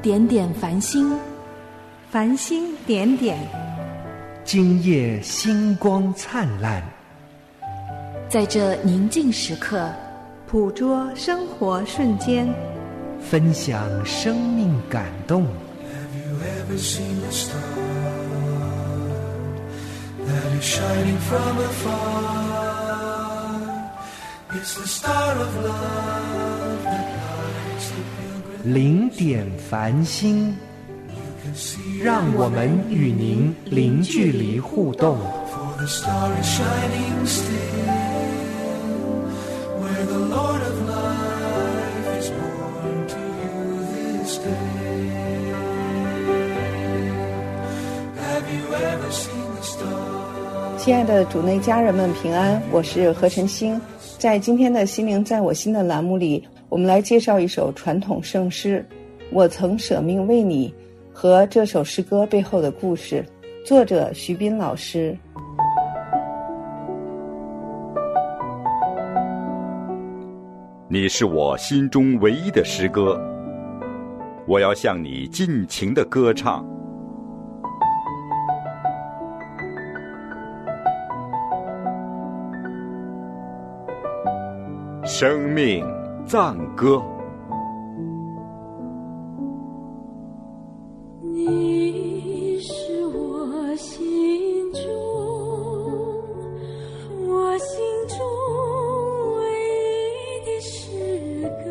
点点繁星， 繁星点点， 今夜星光灿烂。 在这宁静时刻， 捕捉生活瞬间， 分享生命感动。 Have you ever seen a star that is shining from afar? It's the star of love that lights the pilgrim. 零点繁星，让我们与您零距离互动。 For the star is shining still, where the Lord of life is born to you this day. Have you ever seen the star? 亲爱的主内家人们平安，我是何晨星。在今天的心灵在我心的栏目里，我们来介绍一首传统圣诗《我曾舍命为你》和这首诗歌背后的故事，作者徐斌老师。 你是我心中唯一的诗歌，我要向你尽情地歌唱。生命赞歌。 你是我心中唯一的诗歌，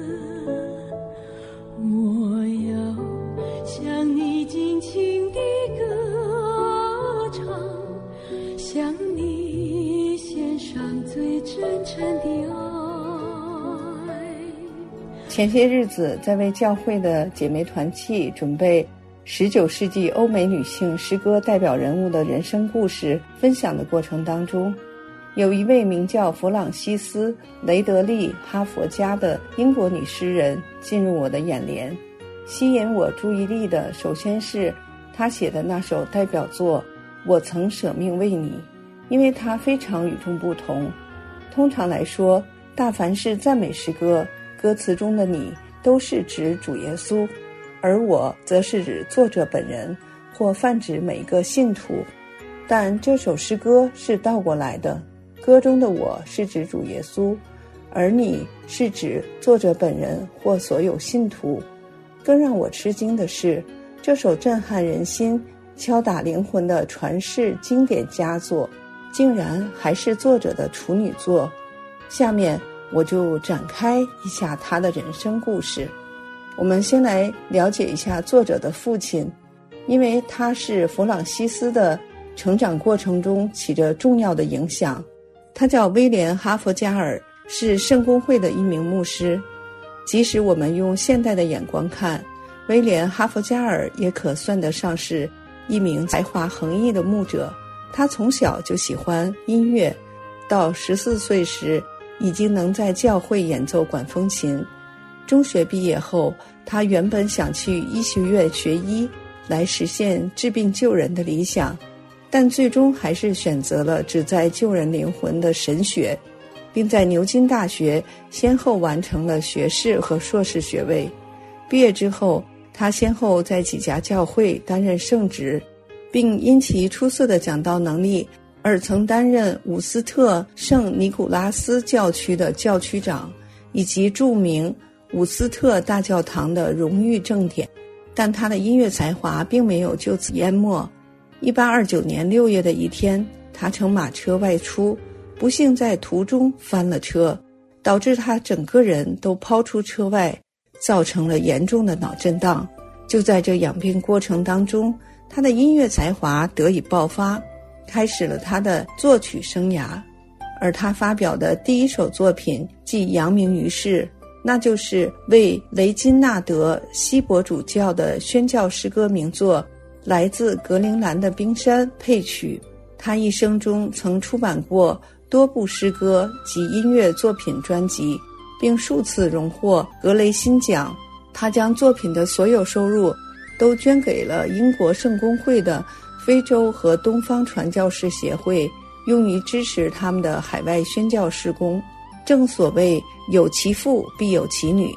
我要向你尽情地歌唱，向你献上最真诚的爱。 前些日子在为教会的姐妹团契准备19世纪欧美女性诗歌代表人物的人生故事分享的过程当中，有一位名叫弗朗西斯·雷德利·哈佛家的英国女诗人进入我的眼帘。吸引我注意力的首先是她写的那首代表作《我曾舍命为你》，因为它非常与众不同。通常来说，大凡是赞美诗歌，歌词中的你都是指主耶稣，而我则是指作者本人，或泛指每一个信徒。但这首诗歌是倒过来的，歌中的我是指主耶稣，而你是指作者本人或所有信徒。更让我吃惊的是，这首震撼人心、敲打灵魂的传世经典佳作，竟然还是作者的处女作。下面我就展开一下他的人生故事。我们先来了解一下作者的父亲，因为他是弗朗西斯的成长过程中起着重要的影响。他叫威廉·哈佛加尔，是圣公会的一名牧师。即使我们用现代的眼光看，威廉·哈佛加尔也可算得上是一名才华横溢的牧者。他从小就喜欢音乐，到14岁时已经能在教会演奏管风琴。中学毕业后，他原本想去医学院学医，来实现治病救人的理想，但最终还是选择了旨在救人灵魂的神学，并在牛津大学先后完成了学士和硕士学位。毕业之后，他先后在几家教会担任圣职，并因其出色的讲道能力而曾担任伍斯特圣尼古拉斯教区的教区长，以及著名伍斯特大教堂的荣誉正典。但他的音乐才华并没有就此淹没。1829年6月的一天，他乘马车外出，不幸在途中翻了车，导致他整个人都抛出车外，造成了严重的脑震荡。就在这养病过程当中，他的音乐才华得以爆发，开始了他的作曲生涯。而他发表的第一首作品既扬名于世，那就是为雷金纳德锡伯主教的宣教诗歌名作《来自格陵兰的冰山》配曲。他一生中曾出版过多部诗歌及音乐作品专辑，并数次荣获格雷欣奖。他将作品的所有收入都捐给了英国圣公会的非洲和东方传教士协会，用于支持他们的海外宣教事工。正所谓有其父必有其女，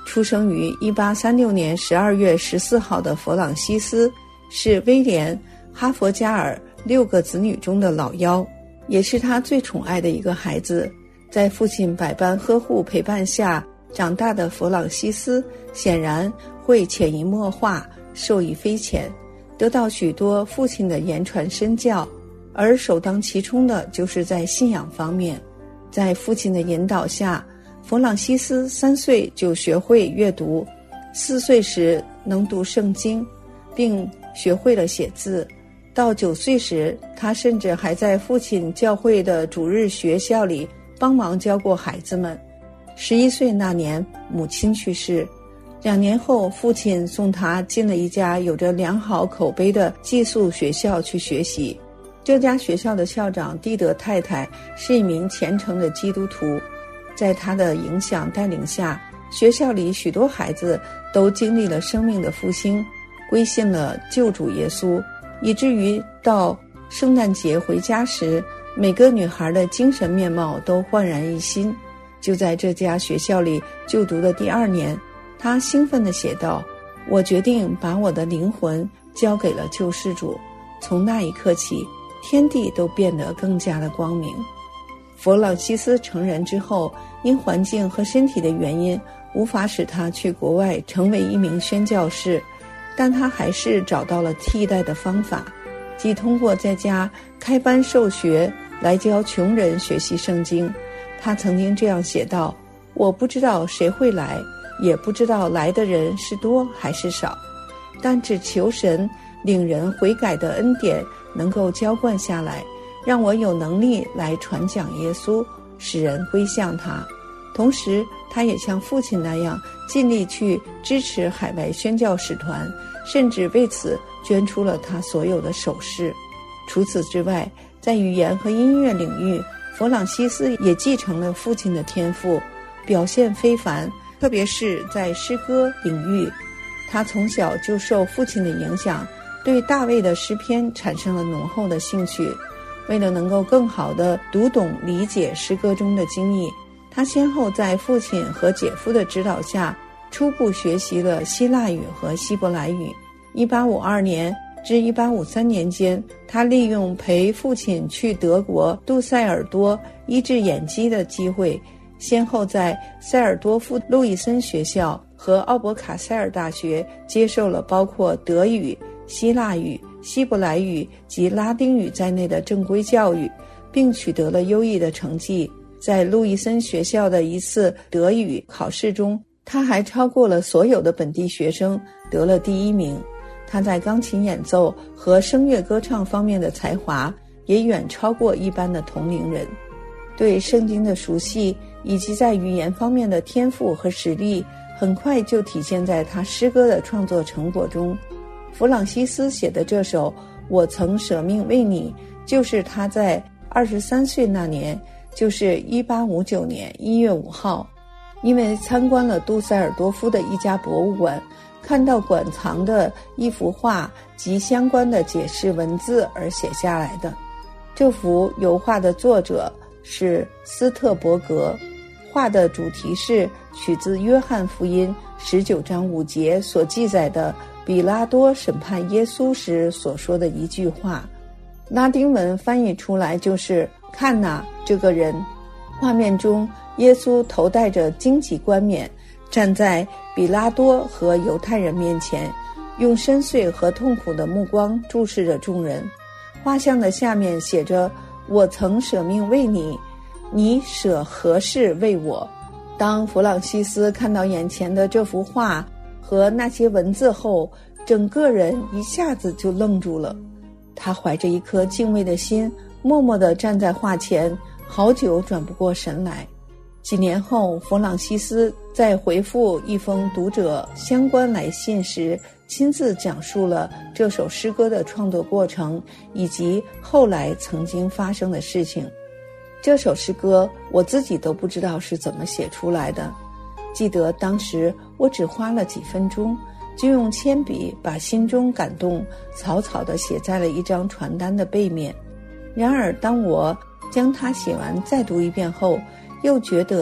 出生于1836年12月14号的弗朗西斯是威廉·哈佛加尔6个子女中的老幺，也是他最宠爱的一个孩子。在父亲百般呵护陪伴下长大的弗朗西斯，显然会潜移默化，受益匪浅，得到许多父亲的言传身教，而首当其冲的就是在信仰方面。在父亲的引导下，弗朗西斯3岁就学会阅读，4岁时能读圣经，并学会了写字。到9岁时，他甚至还在父亲教会的主日学校里帮忙教过孩子们。11岁那年，母亲去世，2年后，父亲送他进了一家有着良好口碑的寄宿学校去学习。这家学校的校长蒂德太太是一名虔诚的基督徒，在他的影响带领下，学校里许多孩子都经历了生命的复兴，归信了救主耶稣，以至于到圣诞节回家时，每个女孩的精神面貌都焕然一新。就在这家学校里就读的第2年，他兴奋地写道：我决定把我的灵魂交给了救世主。从那一刻起，天地都变得更加的光明。弗朗西斯成人之后，因环境和身体的原因，无法使他去国外成为一名宣教士，但他还是找到了替代的方法，即通过在家开班授学来教穷人学习圣经。他曾经这样写道：我不知道谁会来，也不知道来的人是多还是少，但只求神领人悔改的恩典能够浇灌下来，让我有能力来传讲耶稣，使人归向他。同时他也像父亲那样尽力去支持海外宣教使团，甚至为此捐出了他所有的首饰。除此之外，在语言和音乐领域，弗朗西斯也继承了父亲的天赋，表现非凡，特别是在诗歌领域。他从小就受父亲的影响，对大卫的诗篇产生了浓厚的兴趣。为了能够更好地读懂理解诗歌中的经义，他先后在父亲和姐夫的指导下初步学习了希腊语和希伯来语。1852年至1853年间，他利用陪父亲去德国杜塞尔多医治眼疾的机会，先后在塞尔多夫路易森学校和奥伯卡塞尔大学接受了包括德语、希腊语、希伯来语及拉丁语在内的正规教育，并取得了优异的成绩。在路易森学校的一次德语考试中，他还超过了所有的本地学生，得了第1名。他在钢琴演奏和声乐歌唱方面的才华也远超过一般的同龄人。对圣经的熟悉以及在语言方面的天赋和实力，很快就体现在他诗歌的创作成果中。弗朗西斯写的这首《我曾舍命为你》，就是他在23岁那年，就是1859年1月5号，因为参观了杜塞尔多夫的一家博物馆，看到馆藏的一幅画及相关的解释文字而写下来的。这幅油画的作者是斯特伯格，画的主题是取自约翰福音19章5节所记载的比拉多审判耶稣时所说的一句话，拉丁文翻译出来就是看哪，这个人。画面中耶稣头戴着荆棘冠冕，站在比拉多和犹太人面前，用深邃和痛苦的目光注视着众人。画像的下面写着：我曾舍命为你，你舍何事为我？当弗朗西斯看到眼前的这幅画和那些文字后，整个人一下子就愣住了。他怀着一颗敬畏的心，默默地站在画前，好久转不过神来。几年后，弗朗西斯在回复一封读者相关来信时，亲自讲述了这首诗歌的创作过程以及后来曾经发生的事情。这首诗歌我自己都不知道是怎么写出来的，记得当时我只花了几分钟，就用铅笔把心中感动草草地写在了一张传单的背面。然而当我将它写完再读一遍后，又觉得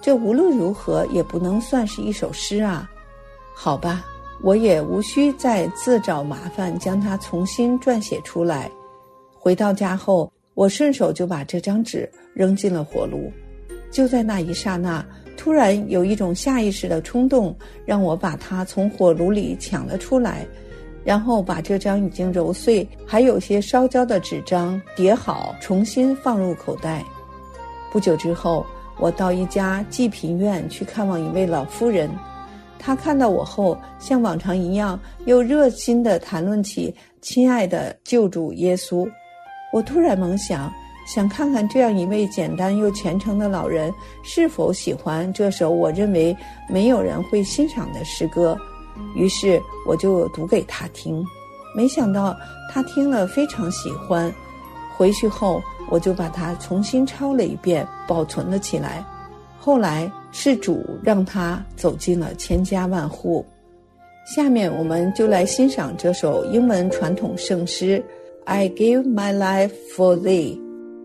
这无论如何也不能算是一首诗啊。好吧，我也无需再自找麻烦将它重新撰写出来。回到家后，我顺手就把这张纸扔进了火炉。就在那一刹那，突然有一种下意识的冲动，让我把它从火炉里抢了出来，然后把这张已经揉碎还有些烧焦的纸张叠好，重新放入口袋。不久之后，我到一家济贫院去看望一位老妇人。她看到我后，像往常一样又热心地谈论起亲爱的救主耶稣。我突然猛想看看这样一位简单又虔诚的老人是否喜欢这首我认为没有人会欣赏的诗歌，于是我就读给他听。没想到他听了非常喜欢，回去后我就把它重新抄了一遍，保存了起来。后来是主让他走进了千家万户。下面我们就来欣赏这首英文传统圣诗 I give my life for thee。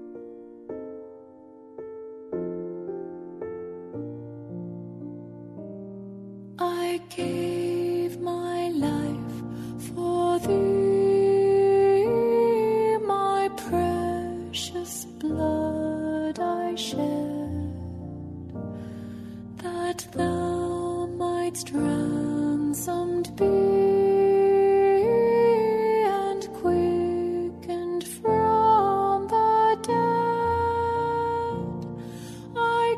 I gave my life for thee, my precious blood I shed, that thou mightst ransomed be and quickened from the dead. I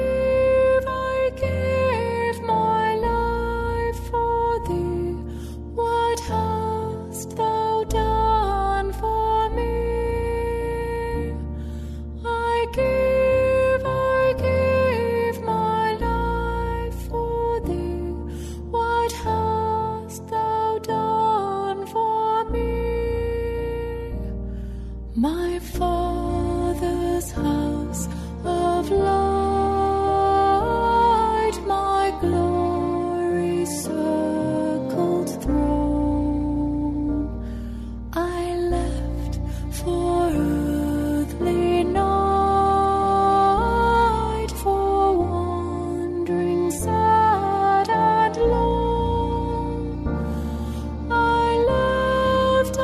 gave my life for thee. What hast thou done for me? I gave my life for thee. What hast thou done for me? My Father's house of light, my glory circled throne, I left for earthly night, for wandering sad and lone. I left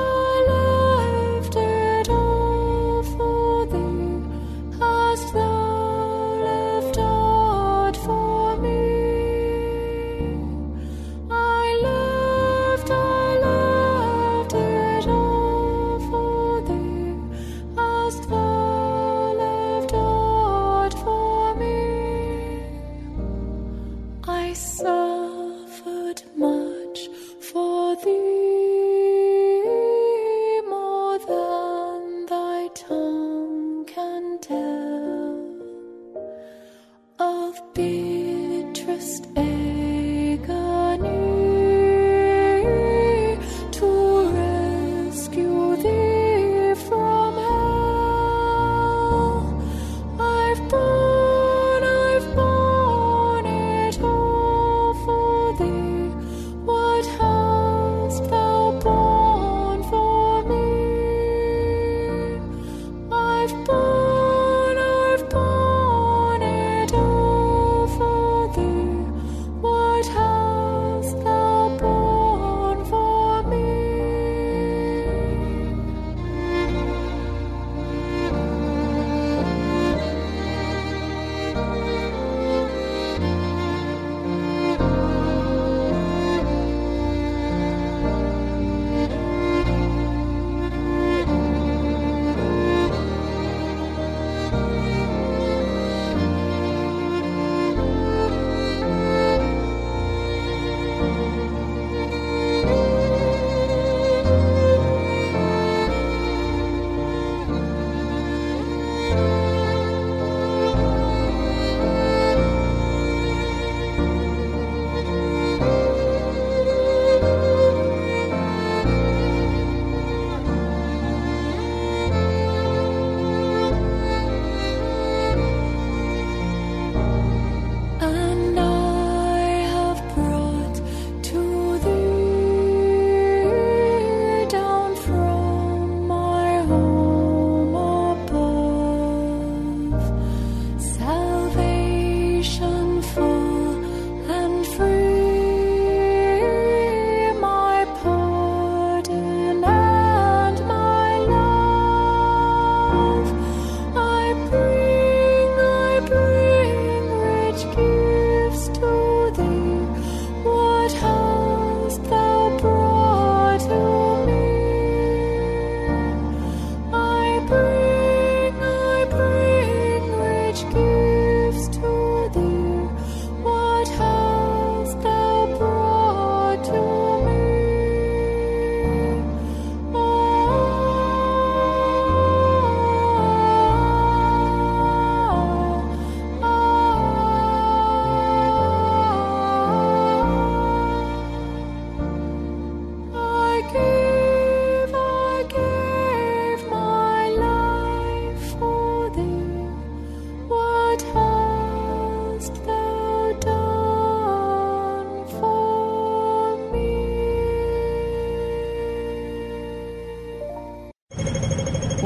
it all for thee, hast thou left aught for me? I left it all for thee, hast thou left aught for me? I suffered much for thee, more than thy tongue can tell, of bitterest agony, to rescue thee from hell. I've borne it all for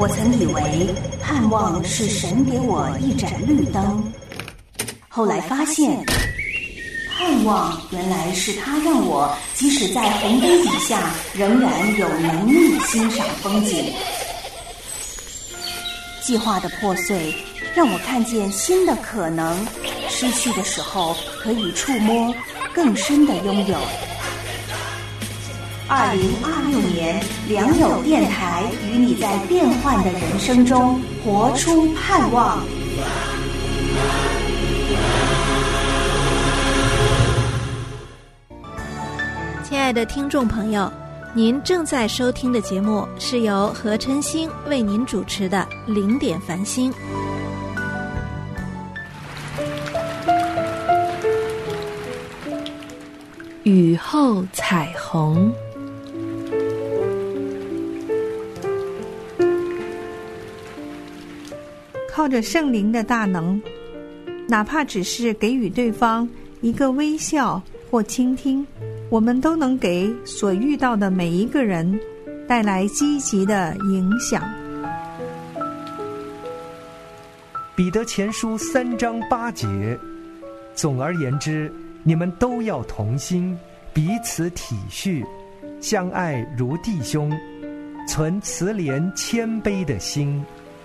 我曾以为盼望是神给我一盏绿灯，后来发现盼望原来是他让我即使在红灯底下仍然有能力欣赏风景。计划的破碎让我看见新的可能，失去的时候可以触摸更深的拥有。2026年，良友电台与你在变幻的人生中活出盼望。 亲爱的听众朋友，您正在收听的节目是由何琛星为您主持的零点繁星。 雨后彩虹。 靠着圣灵的大能，哪怕只是给予对方一个微笑或倾听，我们都能给所遇到的每一个人带来积极的影响。 彼得前书3章8节，总而言之，你们都要同心，彼此体恤，相爱如弟兄，存慈怜谦卑的心。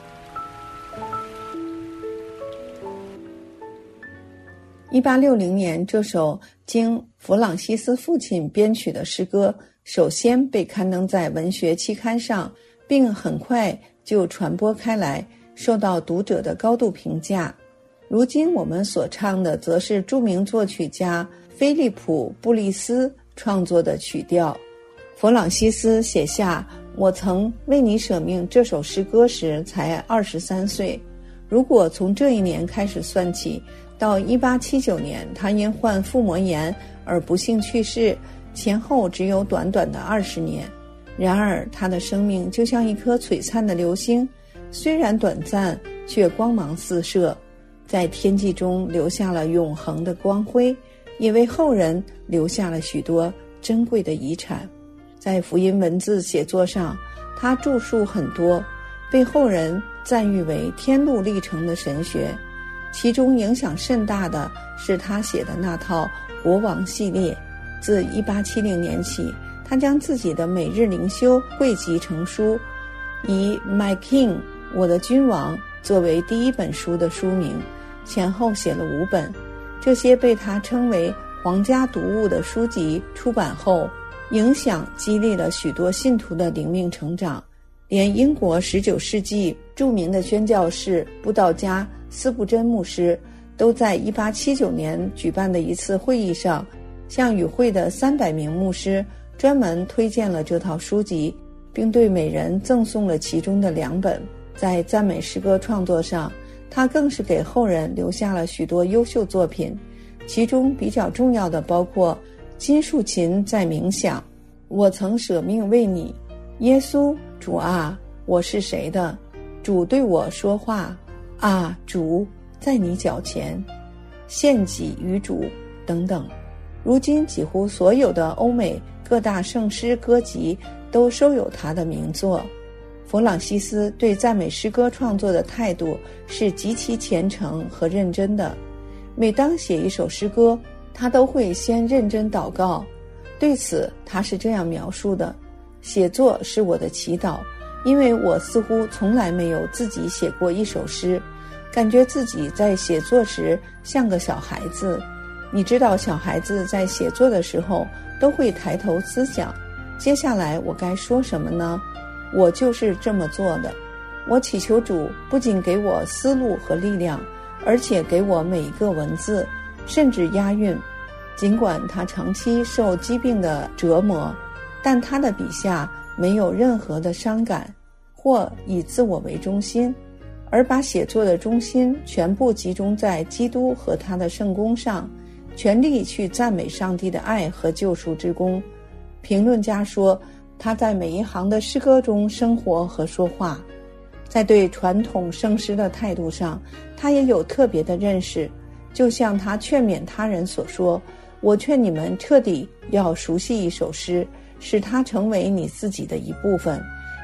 1860年，这首经弗朗西斯父亲编曲的诗歌首先被刊登在文学期刊上，并很快就传播开来，受到读者的高度评价。如今我们所唱的则是著名作曲家菲利普·布利斯创作的曲调。弗朗西斯写下我曾为你舍命这首诗歌时才23岁，如果从这一年开始算起，到1879年他因患腹膜炎而不幸去世，前后只有短短的20年。然而他的生命就像一颗璀璨的流星，虽然短暂，却光芒四射，在天际中留下了永恒的光辉，也为后人留下了许多珍贵的遗产。在福音文字写作上，他著述很多，被后人赞誉为天路历程的神学。其中影响甚大的是他写的那套国王系列。自1870年起，他将自己的每日灵修汇集成书，以 My King 我的君王作为第一本书的书名，前后写了5本。这些被他称为皇家读物的书籍出版后，影响激励了许多信徒的灵命成长。连英国19世纪著名的宣教士布道家斯布真牧师都在1879年举办的一次会议上，向与会的300名牧师专门推荐了这套书籍，并对每人赠送了其中的2本。在赞美诗歌创作上，他更是给后人留下了许多优秀作品，其中比较重要的包括金树琴在冥想、我曾舍命为你、耶稣主啊，我是谁的？主对我说话啊，主在你脚前，献己于主等等。如今几乎所有的欧美各大圣诗歌集都收有他的名作。弗朗西斯对赞美诗歌创作的态度是极其虔诚和认真的。每当写一首诗歌，他都会先认真祷告。对此他是这样描述的：写作是我的祈祷，因为我似乎从来没有自己写过一首诗，感觉自己在写作时像个小孩子。你知道小孩子在写作的时候都会抬头思想，接下来我该说什么呢？我就是这么做的。我祈求主不仅给我思路和力量，而且给我每一个文字，甚至押韵。尽管他长期受疾病的折磨，但他的笔下没有任何的伤感或以自我为中心，而把写作的中心全部集中在基督和他的圣功上，全力去赞美上帝的爱和救赎之功。评论家说，他在每一行的诗歌中生活和说话。在对传统圣诗的态度上，他也有特别的认识，就像他劝勉他人所说，我劝你们彻底要熟悉一首诗，使它成为你自己的一部分，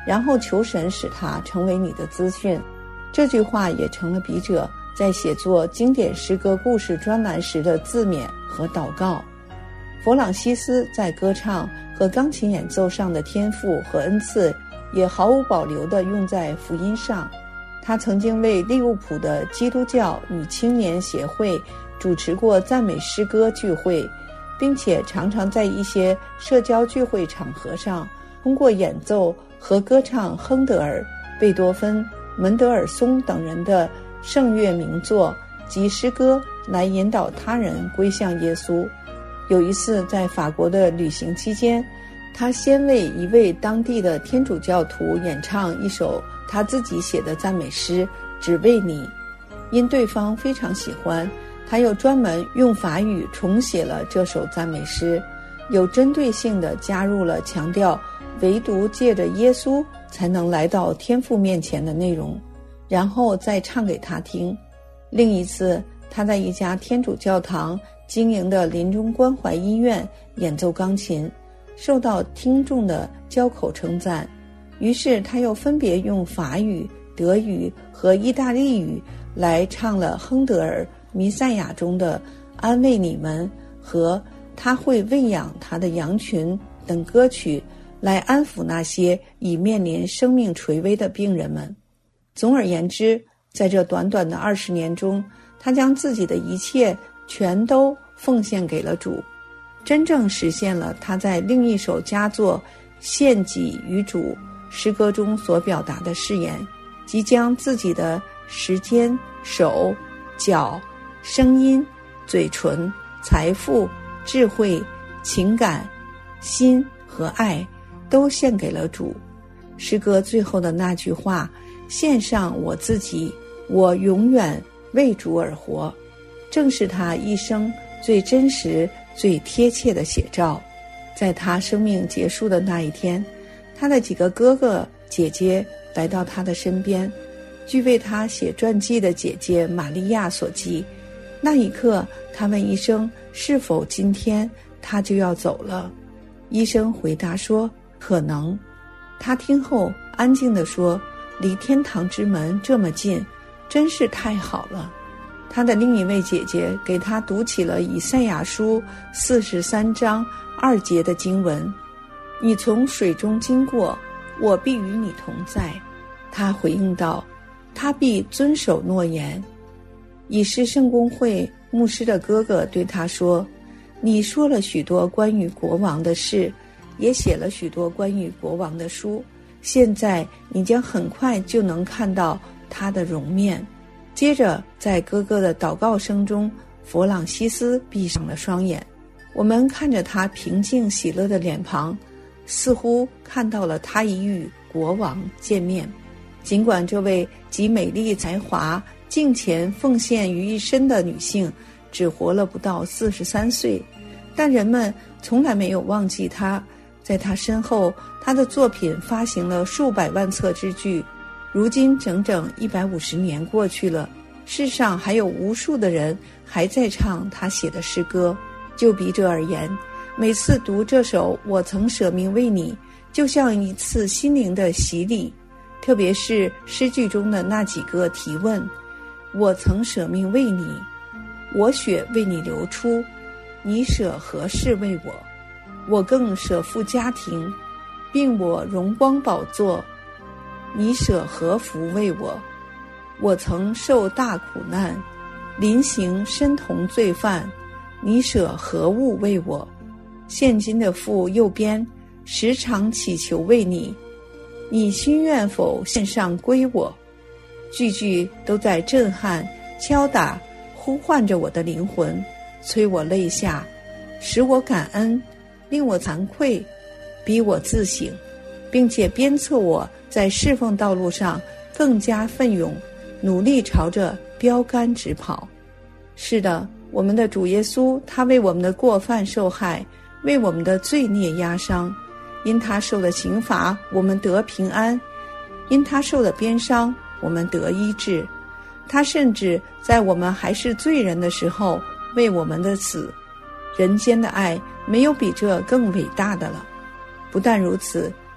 然后求神使它成为你的资讯。这句话也成了笔者在写作经典诗歌故事专栏时的自勉和祷告。弗朗西斯在歌唱和钢琴演奏上的天赋和恩赐也毫无保留地用在福音上。他曾经为利物浦的基督教女青年协会主持过赞美诗歌聚会，并且常常在一些社交聚会场合上通过演奏和歌唱亨德尔、贝多芬、门德尔松等人的圣乐名作及诗歌来引导他人归向耶稣。有一次在法国的旅行期间，他先为一位当地的天主教徒演唱一首他自己写的赞美诗，只为你。因对方非常喜欢，他又专门用法语重写了这首赞美诗，有针对性地加入了强调唯独借着耶稣才能来到天父面前的内容，然后再唱给他听。另一次，他在一家天主教堂经营的临终关怀医院演奏钢琴，受到听众的交口称赞，于是他又分别用法语、德语和意大利语来唱了亨德尔弥赛亚中的安慰你们和他会喂养他的羊群等歌曲，来安抚那些已面临生命垂危的病人们。总而言之，在这短短的20年中，他将自己的一切全都奉献给了主，真正实现了他在另一首佳作献己于主诗歌中所表达的誓言，即将自己的时间、手、脚、声音、嘴唇、财富、智慧、情感、心和爱都献给了主。诗歌最后的那句话，献上我自己，我永远为主而活，正是他一生最真实、最贴切的写照。在他生命结束的那一天，他的几个哥哥姐姐来到他的身边，据为他写传记的姐姐玛利亚所记，那一刻他问医生是否今天他就要走了。医生回答说可能。他听后安静地说，离天堂之门这么近，真是太好了。他的另一位姐姐给他读起了以赛亚书43章2节的经文，你从水中经过，我必与你同在。他回应道，他必遵守诺言。以是圣公会牧师的哥哥对他说，你说了许多关于国王的事，也写了许多关于国王的书，现在你将很快就能看到他的容面。接着在哥哥的祷告声中，弗朗西斯闭上了双眼。我们看着他平静喜乐的脸庞，似乎看到了他已与国王见面。尽管这位集美丽才华、敬虔奉献于一身的女性只活了不到43岁，但人们从来没有忘记她。在她身后，她的作品发行了数百万册之巨。如今整整150年过去了，世上还有无数的人还在唱她写的诗歌。就笔者而言，每次读这首我曾舍命为你，就像一次心灵的洗礼，特别是诗句中的那几个提问，我曾舍命为你，我血为你流出，你舍何事为我？我更舍负家庭，并我荣光宝座，你舍何福为我？我曾受大苦难，临行身同罪犯，你舍何物为我？现今的父右边，时常祈求为你，你心愿否献上归我？句句都在震撼、敲打、呼唤着我的灵魂，催我泪下，使我感恩，令我惭愧，逼我自省，并且鞭策我在侍奉道路上更加奋勇，努力朝着标杆直跑。是的，我们的主耶稣，他为我们的过犯受害，为我们的罪孽压伤，因他受的刑罚，我们得平安；因他受的鞭伤，我们得医治。他甚至在我们还是罪人的时候，为我们的死。人间的爱没有比这更伟大的了。不但如此，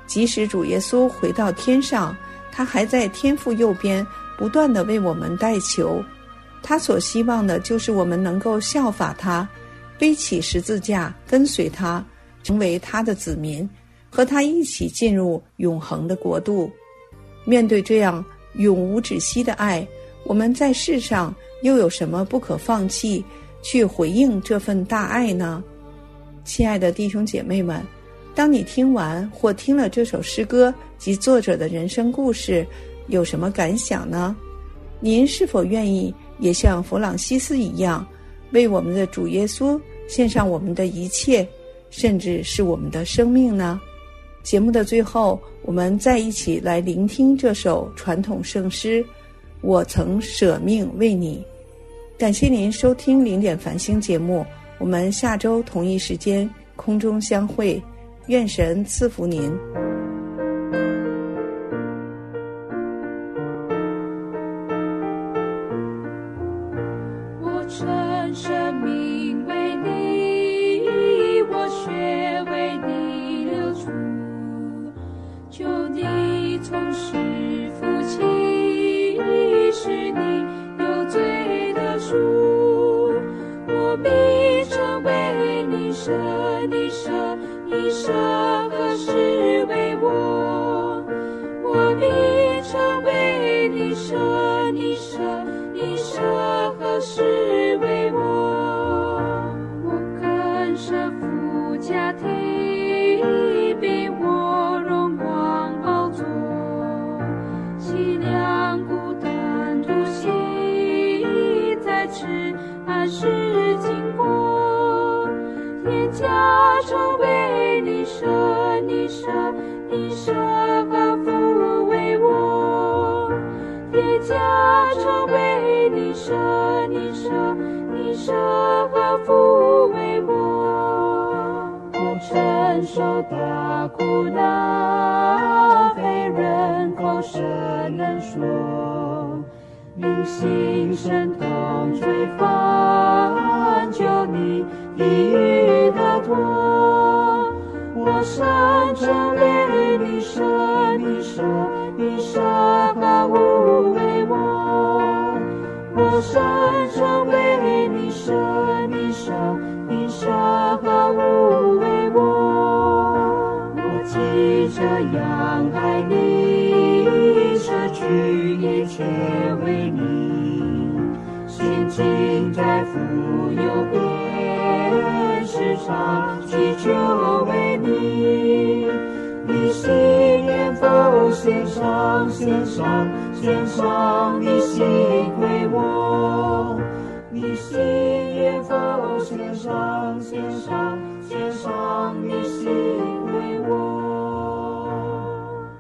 即使主耶稣回到天上，他还在天父右边不断地为我们代求。他所希望的就是我们能够效法他，背起十字架跟随他，成为他的子民，和他一起进入永恒的国度。面对这样永无止息的爱，我们在世上又有什么不可放弃去回应这份大爱呢？亲爱的弟兄姐妹们，当你听完或听了这首诗歌及作者的人生故事，有什么感想呢？您是否愿意也像弗朗西斯一样，为我们的主耶稣献上我们的一切，甚至是我们的生命呢？节目的最后，我们再一起来聆听这首传统圣诗《我曾舍命为你》。感谢您收听零点繁星节目，我们下周同一时间空中相会，愿神赐福您。 我曾生命为你，我血为你流出，求你从实父亲，使你有罪的赎。我必成为你舍，你舍，你舍何时为我？我必成为你舍，你舍，你舍何时为我？我肯舍父家庭，比我荣光宝座，凄凉孤单独行，在此安世经过，天家成为你舍，你舍，你舍何父为我？天家成为你舍，你舍，你舍何父为我？我承受大苦难，非人口舌能说，灵性神痛吹翻，求你地狱的脱。我深成为你舍，你舍，你舍何物为我？我深成为你舍，你舍，你舍何物为我？我既这样爱你，舍去一切为你，心境在父右边，时常祈求为你。你心愿否献上，献上，献上你心归我？你心愿否献上，献上，献上你心